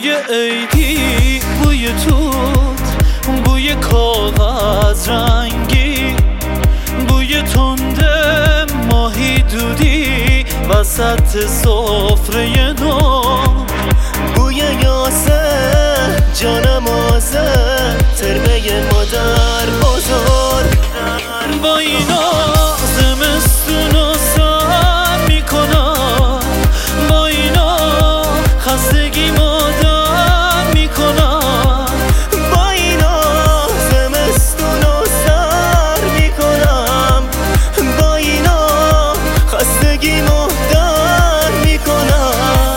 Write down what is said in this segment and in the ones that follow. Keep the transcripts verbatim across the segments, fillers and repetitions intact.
بوی عیدی، بوی توت، بوی کاغذ رنگی، بوی تند ماهی دودی وسط سفره نو، بوی یاسه جانم آزه ترمه مادر بزرگ. با اینا زمستونو سر میکنم، با اینا خستگی مادر میکنم، با اینا زمستونو سر میکنم، با اینا خستگی مادر میکنم.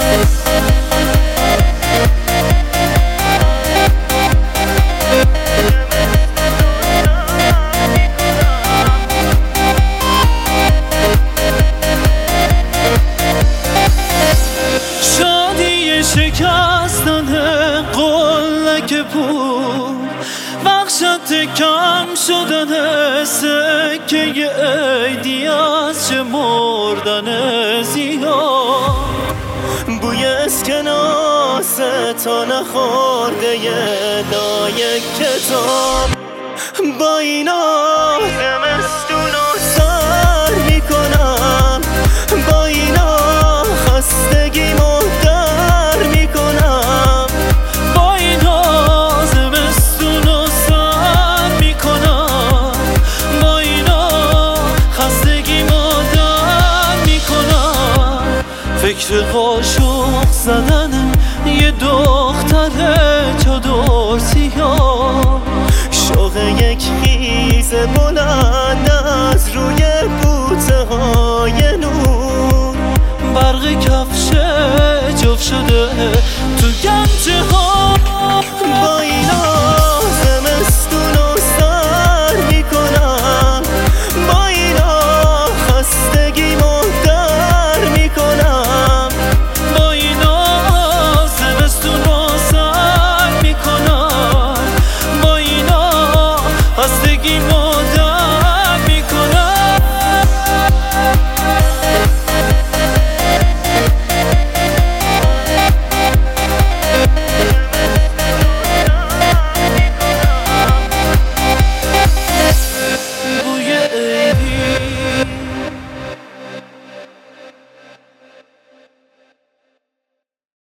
شکستن قلک پول، وحشت کم شدن سکه عیدی از چه مردن زیاد. بوی اسکناس تا نخورده لای کتاب، با اینا زمستونو سر میکنم، با اینا خستگی مادر میکنم، با اینا زمستونو سر میکنم، با اینا خستگی مادر میکنم. فکر قاشق زدن یه دختر چادر سیاه، شوق یک خیز بلند از روی بوته های نور، برق کفش جف شده تو گنج